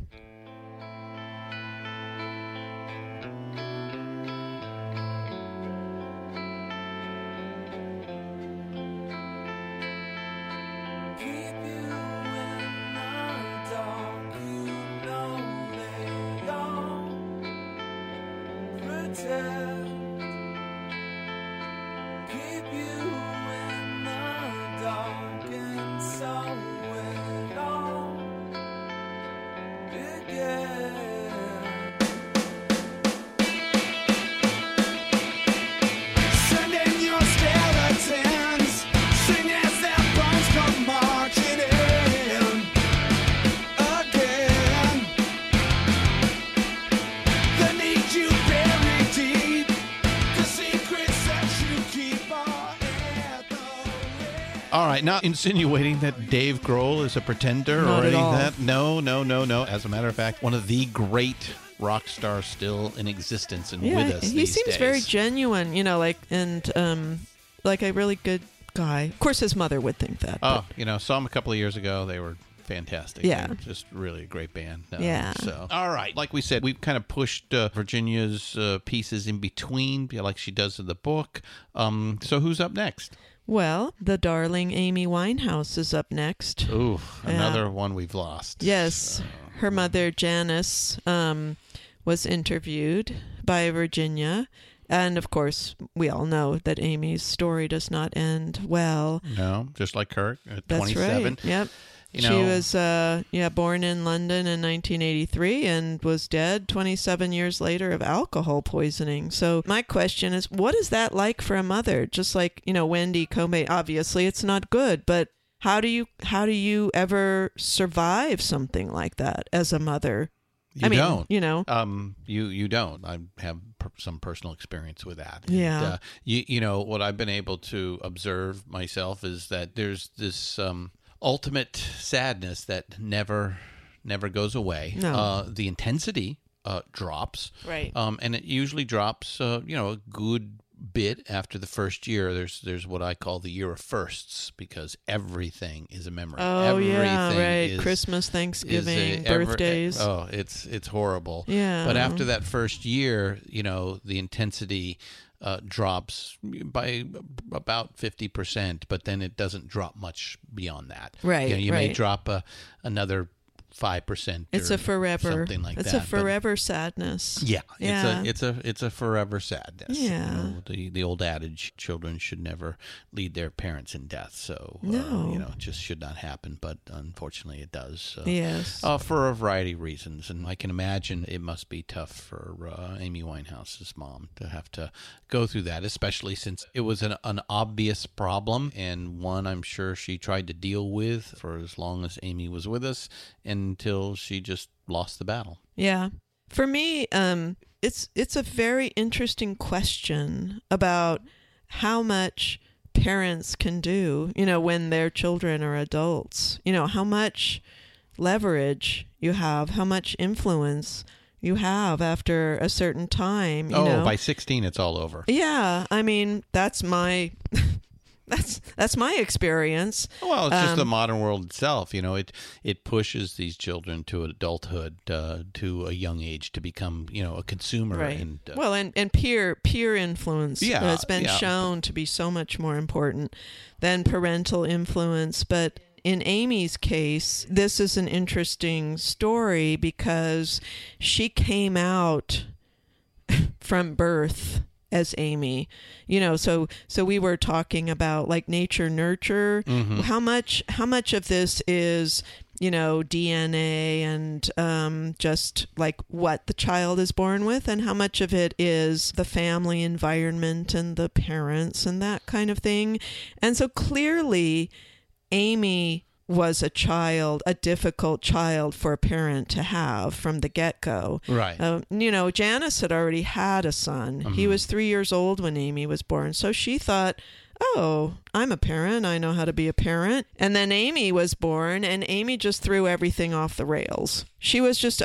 All right, not insinuating that Dave Grohl is a pretender Not or at anything all. like that. No. As a matter of fact, one of the great rock stars still in existence and with us he these seems days. very genuine, like a really good guy. Of course, his mother would think that. Oh, saw him a couple of years ago. They were fantastic. Yeah. They're just really a great band. Yeah. So, all right. Like we said, we've kind of pushed Virginia's pieces in between, like she does in the book. So who's up next? Well, the darling Amy Winehouse is up next. Ooh, another one we've lost. Yes. Her mother, Janice, was interviewed by Virginia. And, of course, we all know that Amy's story does not end well. No, just like Kurt at That's 27. Right. Yep. She was born in London in 1983 and was dead 27 years later of alcohol poisoning. So my question is, what is that like for a mother? Just like, Wendy Comey, obviously it's not good, but how do you ever survive something like that as a mother? You don't. You don't. I have some personal experience with that. Yeah. And, what I've been able to observe myself is that there's this ultimate sadness that never goes away. No. The intensity drops. Right. And it usually drops, a good bit after the first year. There's what I call the year of firsts, because everything is a memory. Oh, everything yeah, right. is, Christmas, Thanksgiving, birthdays. It's horrible. Yeah. But after that first year, the intensity drops by about 50%, but then it doesn't drop much beyond that. Right. You may drop another 5%. It's a forever something like it's that. It's a forever sadness. Yeah. Yeah. It's a forever sadness. Yeah. The old adage, children should never lead their parents in death. So no. It just should not happen, but unfortunately it does. So, yes. For a variety of reasons, and I can imagine it must be tough for Amy Winehouse's mom to have to go through that, especially since it was an obvious problem, and one I'm sure she tried to deal with for as long as Amy was with us, until she just lost the battle. Yeah. For me, it's a very interesting question about how much parents can do, when their children are adults. How much leverage you have, how much influence you have after a certain time. By 16, it's all over. Yeah. I mean, that's my... That's my experience. Well, it's just the modern world itself. It pushes these children to adulthood, to a young age, to become, a consumer. Right. And peer influence has been shown to be so much more important than parental influence. But in Amy's case, this is an interesting story because she came out from birth as Amy, so we were talking about like nature nurture. Mm-hmm. How much of this is DNA and just like what the child is born with, and how much of it is the family environment and the parents and that kind of thing. And so clearly Amy was a difficult child for a parent to have from the get-go. Right. Janice had already had a son. Mm-hmm. He was 3 years old when Amy was born. So she thought, oh, I'm a parent. I know how to be a parent. And then Amy was born, and Amy just threw everything off the rails. She was just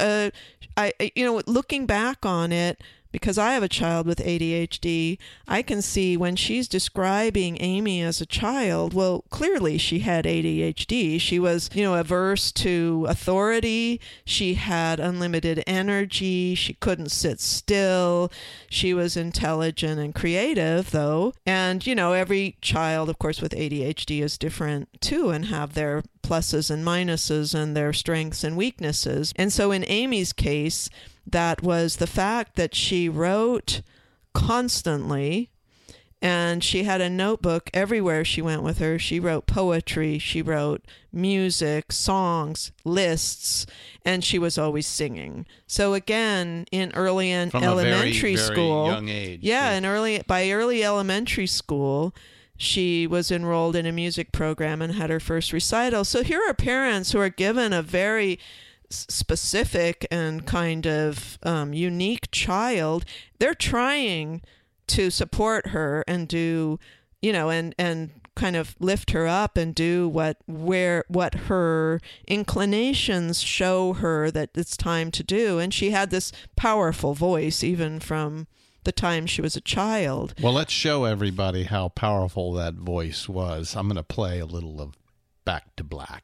looking back on it, because I have a child with ADHD, I can see when she's describing Amy as a child, well, clearly she had ADHD. She was, averse to authority. She had unlimited energy. She couldn't sit still. She was intelligent and creative, though. And, every child, of course, with ADHD is different, too, and have their pluses and minuses and their strengths and weaknesses. And so in Amy's case, that was the fact that she wrote constantly, and she had a notebook everywhere she went with her. She wrote poetry, she wrote music, songs, lists, and she was always singing. So again, in early elementary school, very young age. Yeah, by early elementary school, she was enrolled in a music program and had her first recital. So here are parents who are given a very specific and kind of unique child. They're trying to support her and do, and kind of lift her up and do what her inclinations show her that it's time to do. And she had this powerful voice even from the time she was a child. Well, let's show everybody how powerful that voice was. I'm going to play a little of Back to Black.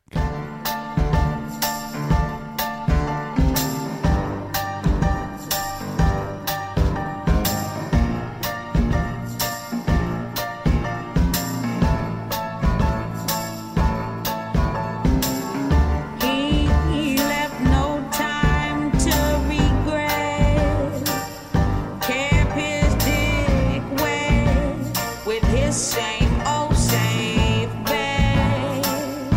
Same old safe bed.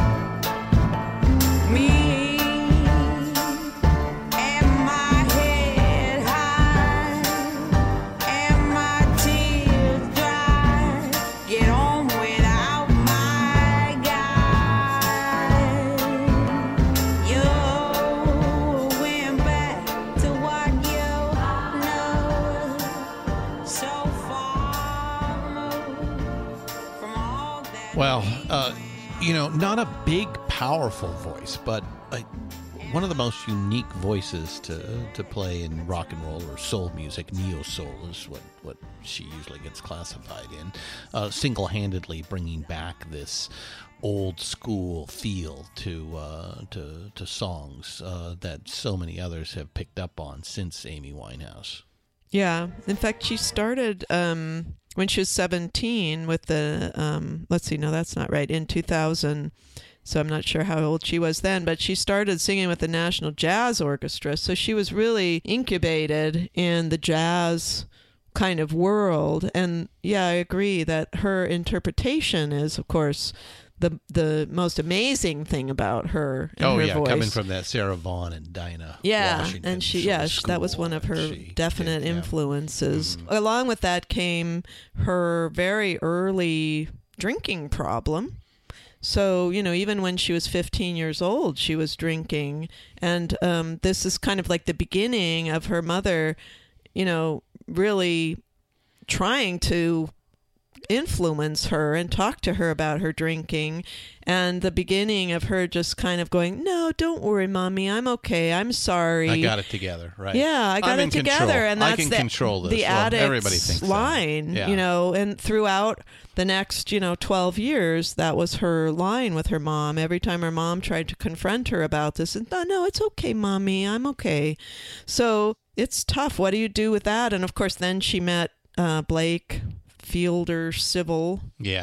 Well, not a big, powerful voice, but one of the most unique voices to play in rock and roll or soul music. Neo-soul is what she usually gets classified in. Single-handedly bringing back this old school feel to songs that so many others have picked up on since Amy Winehouse. Yeah. In fact, she started when she was 17 with the, let's see, no, that's not right, in 2000. So I'm not sure how old she was then, but she started singing with the National Jazz Orchestra. So she was really incubated in the jazz kind of world. And yeah, I agree that her interpretation is, of course, the most amazing thing about her and her voice. Coming from that Sarah Vaughan and Dinah Washington. And that was one of her definite influences. Mm-hmm. Along with that came her very early drinking problem. So, even when she was 15 years old, she was drinking. And this is kind of like the beginning of her mother, really trying to influence her and talk to her about her drinking, and the beginning of her just kind of going, "No, don't worry, Mommy, I'm okay, I'm sorry, I got it together," right? Yeah, I got it together, control. And that's I can control this. The addict's line, yeah. And throughout the next 12 years, that was her line with her mom. Every time her mom tried to confront her about this, and no, it's okay, Mommy, I'm okay. So it's tough. What do you do with that? And of course, then she met Blake Fielder Civil,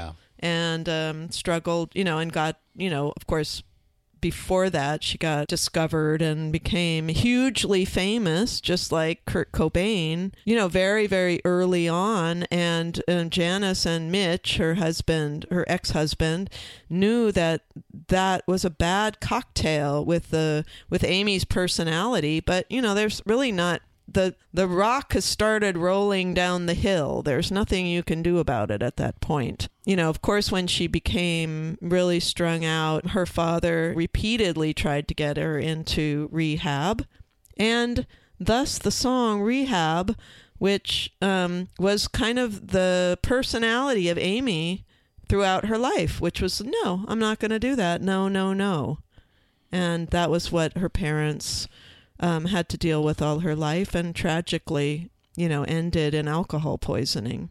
and struggled, and got, of course, before that she got discovered and became hugely famous, just like Kurt Cobain, very, very early on. And Janice and Mitch, her ex-husband, knew that was a bad cocktail with Amy's personality. But there's really not. The rock has started rolling down the hill. There's nothing you can do about it at that point. Of course, when she became really strung out, her father repeatedly tried to get her into rehab. And thus the song Rehab, which was kind of the personality of Amy throughout her life, which was, no, I'm not going to do that. No, no, no. And that was what her parents had to deal with all her life, and tragically, ended in alcohol poisoning.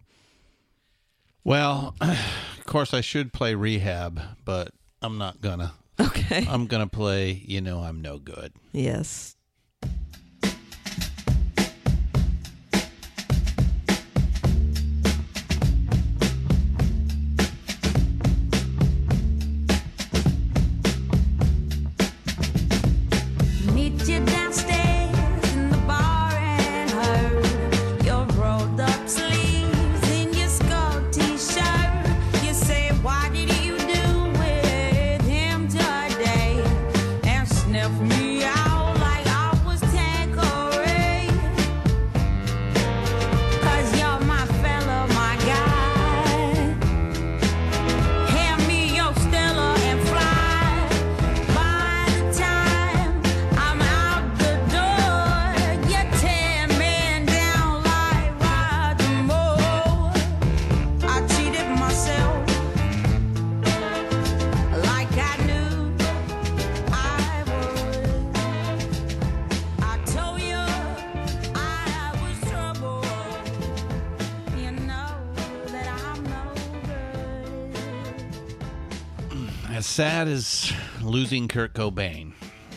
Well, of course, I should play Rehab, but I'm not gonna. Okay. I'm gonna play I'm No Good. Yes. Sniff me out like I As sad as losing Kurt Cobain,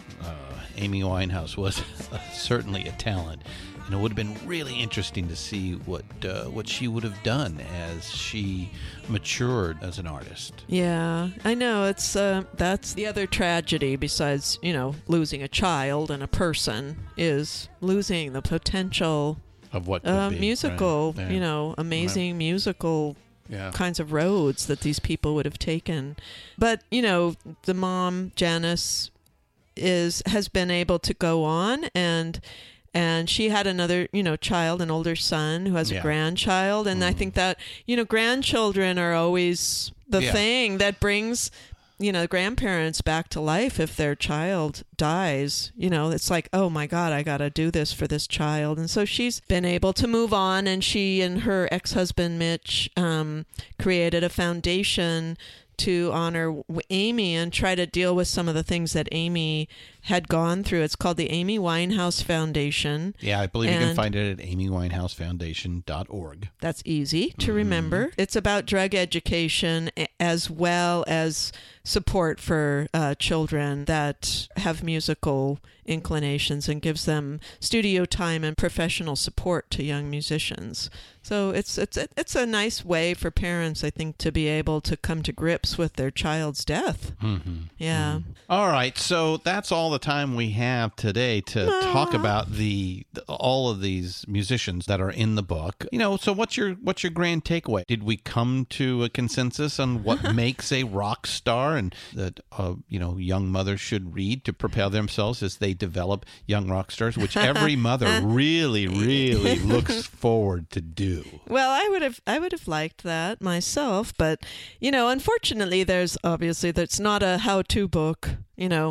Amy Winehouse was certainly a talent, and it would have been really interesting to see what she would have done as she matured as an artist. Yeah, I know. It's that's the other tragedy besides, losing a child and a person is losing the potential of what could be, musical, right? Yeah. amazing musical kinds of roads that these people would have taken. But, the mom, Janice, has been able to go on, and she had another, child, an older son who has a grandchild. And I think that, grandchildren are always the thing that brings, grandparents back to life if their child dies. It's like, oh my God, I got to do this for this child. And so she's been able to move on, and she and her ex-husband, Mitch, created a foundation to honor Amy and try to deal with some of the things that Amy had gone through. It's called the Amy Winehouse Foundation. Yeah, I believe you can find it at amywinehousefoundation.org. That's easy to remember. It's about drug education as well as support for children that have musical inclinations, and gives them studio time and professional support to young musicians. So it's a nice way for parents, I think, to be able to come to grips with their child's death. Mm-hmm. Yeah. Mm-hmm. All right, so that's all the time we have today to talk about all of these musicians that are in the book. So what's your grand takeaway? Did we come to a consensus on what makes a rock star, and that young mothers should read to prepare themselves as they develop young rock stars, which every mother really, really looks forward to do? Well, I would have liked that myself, but unfortunately, that's not a how-to book. There's no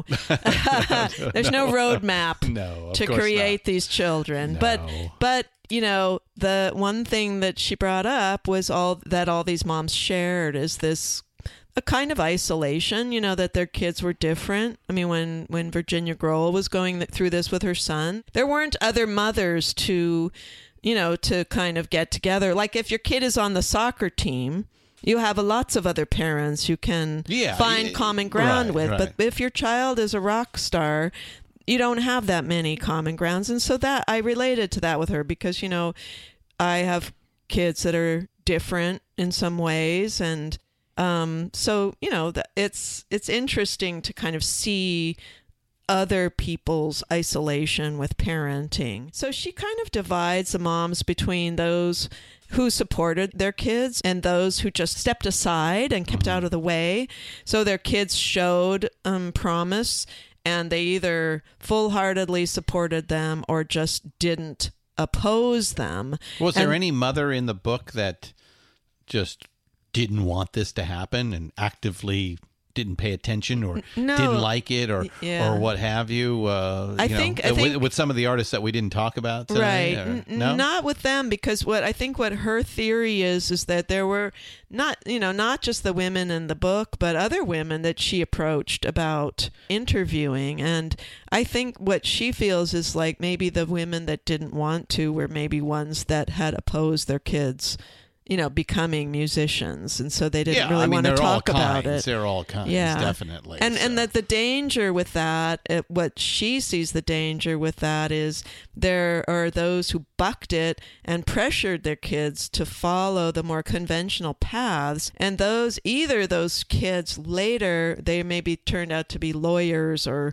roadmap to create these children. No. But the one thing that she brought up was all these moms shared is this a kind of isolation, that their kids were different. I mean, when Virginia Grohl was going through this with her son, there weren't other mothers to kind of get together. Like if your kid is on the soccer team, you have lots of other parents you can find common ground with. Right. But if your child is a rock star, you don't have that many common grounds. And so that I related to that with her because, I have kids that are different in some ways. And so, it's interesting to kind of see other people's isolation with parenting. So she kind of divides the moms between those who supported their kids and those who just stepped aside and kept out of the way. So their kids showed promise, and they either full-heartedly supported them or just didn't oppose them. Was there any mother in the book that just didn't want this to happen and actively didn't pay attention or didn't like it or what have you? I think with some of the artists that we didn't talk about today, right? Not with them, because what her theory is that there were not just the women in the book, but other women that she approached about interviewing, and I think what she feels is like maybe the women that didn't want to were maybe ones that had opposed their kids becoming musicians, and so they didn't really want to talk about it. They're all kinds, definitely. And that the danger with that, what she sees the danger with that is there are those who bucked it and pressured their kids to follow the more conventional paths, and those kids later, they maybe turned out to be lawyers or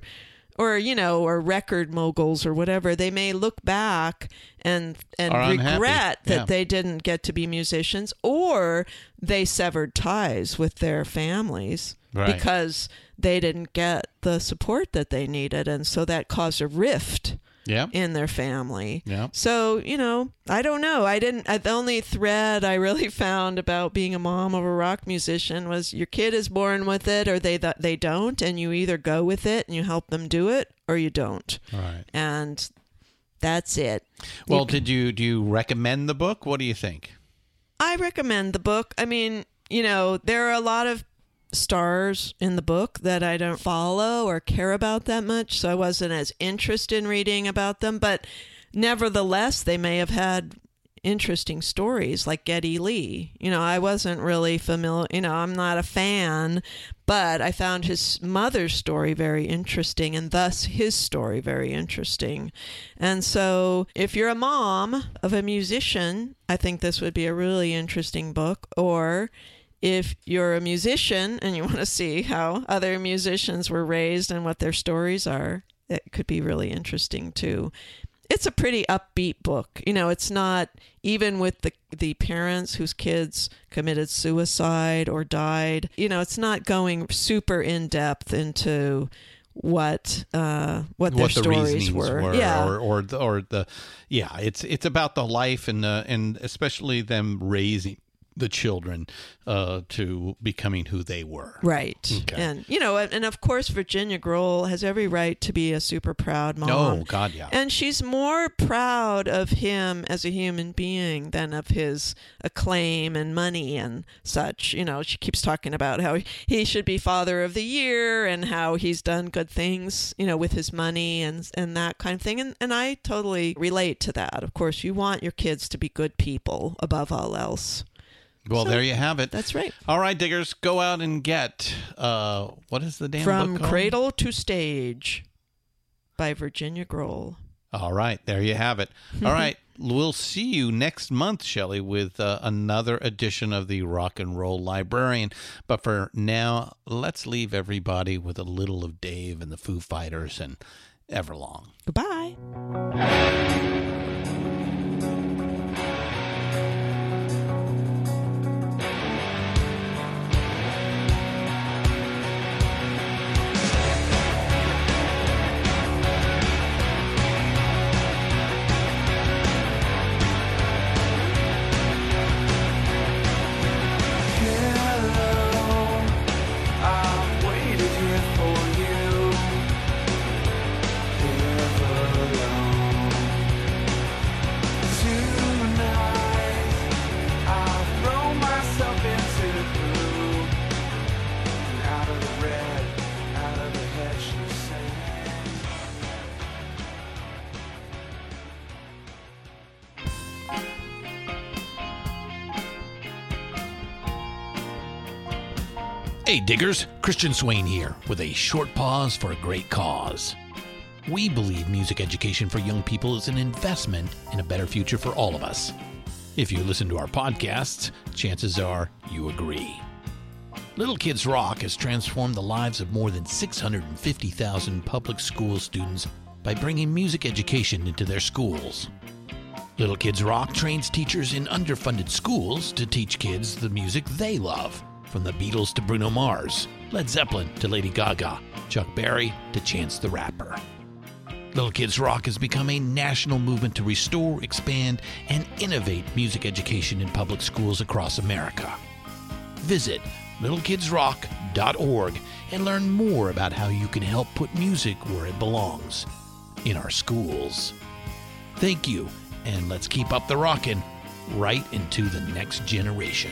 record moguls or whatever. They may look back and regret that they didn't get to be musicians, or they severed ties with their families because they didn't get the support that they needed, and so that caused a rift in their family. So, I don't know. The only thread I really found about being a mom of a rock musician was your kid is born with it or they don't, and you either go with it and you help them do it or you don't. Right. And that's it. Well, do you recommend the book? What do you think? I recommend the book. I mean, there are a lot of stars in the book that I don't follow or care about that much, so I wasn't as interested in reading about them, but nevertheless they may have had interesting stories like Geddy Lee. I wasn't really familiar, I'm not a fan, but I found his mother's story very interesting and thus his story very interesting. And so if you're a mom of a musician, I think this would be a really interesting book. Or if you're a musician and you want to see how other musicians were raised and what their stories are, it could be really interesting too. It's a pretty upbeat book. It's not, even with the parents whose kids committed suicide or died, it's not going super in depth into what their stories were. Yeah. It's about the life and especially them raising the children to becoming who they were. Right. Okay. And of course, Virginia Grohl has every right to be a super proud mom. Oh, God, yeah. And she's more proud of him as a human being than of his acclaim and money and such. She keeps talking about how he should be Father of the Year and how he's done good things, with his money and that kind of thing. And I totally relate to that. Of course, you want your kids to be good people above all else. Well, there you have it. That's right. All right, diggers, go out and get, what is the damn book called? From Cradle to Stage by Virginia Grohl. All right, there you have it. All right, we'll see you next month, Shelley, with another edition of the Rock and Roll Librarian. But for now, let's leave everybody with a little of Dave and the Foo Fighters and Everlong. Goodbye. Hey diggers, Christian Swain here with a short pause for a great cause. We believe music education for young people is an investment in a better future for all of us. If you listen to our podcasts, chances are you agree. Little Kids Rock has transformed the lives of more than 650,000 public school students by bringing music education into their schools. Little Kids Rock trains teachers in underfunded schools to teach kids the music they love. From the Beatles to Bruno Mars, Led Zeppelin to Lady Gaga, Chuck Berry to Chance the Rapper. Little Kids Rock has become a national movement to restore, expand, and innovate music education in public schools across America. Visit littlekidsrock.org and learn more about how you can help put music where it belongs, in our schools. Thank you, and let's keep up the rockin' right into the next generation.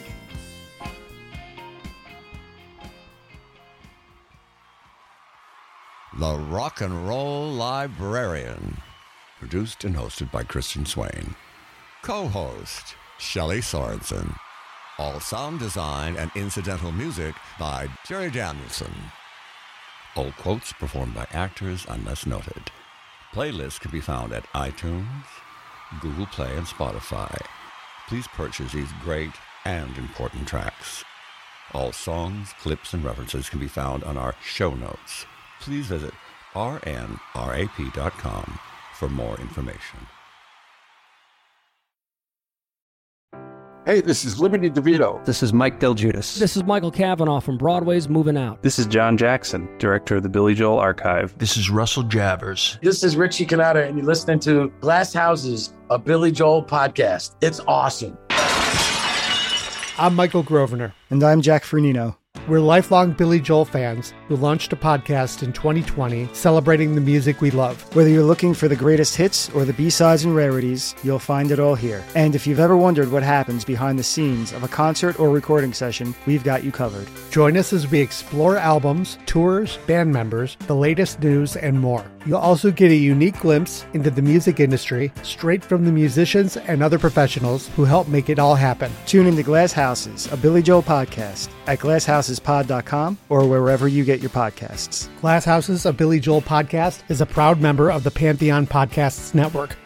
The Rock and Roll Librarian, produced and hosted by Christian Swain. Co-host, Shelley Sorensen. All sound design and incidental music by Jerry Danielson. All quotes performed by actors unless noted. Playlists can be found at iTunes, Google Play, and Spotify. Please purchase these great and important tracks. All songs, clips, and references can be found on our show notes. Please visit rnrap.com for more information. Hey, this is Liberty DeVito. This is Mike Del Giudice. This is Michael Cavanaugh from Broadway's Moving Out. This is John Jackson, director of the Billy Joel Archive. This is Russell Javers. This is Richie Cannata, and you're listening to Glass Houses, a Billy Joel podcast. It's awesome. I'm Michael Grosvenor. And I'm Jack Fernino. We're lifelong Billy Joel fans who launched a podcast in 2020 celebrating the music we love. Whether you're looking for the greatest hits or the B-sides and rarities, you'll find it all here. And if you've ever wondered what happens behind the scenes of a concert or recording session, we've got you covered. Join us as we explore albums, tours, band members, the latest news, and more. You'll also get a unique glimpse into the music industry straight from the musicians and other professionals who help make it all happen. Tune into Glass Houses, a Billy Joel podcast at glasshousespod.com or wherever you get your podcasts. Glass Houses, a Billy Joel podcast is a proud member of the Pantheon Podcasts Network,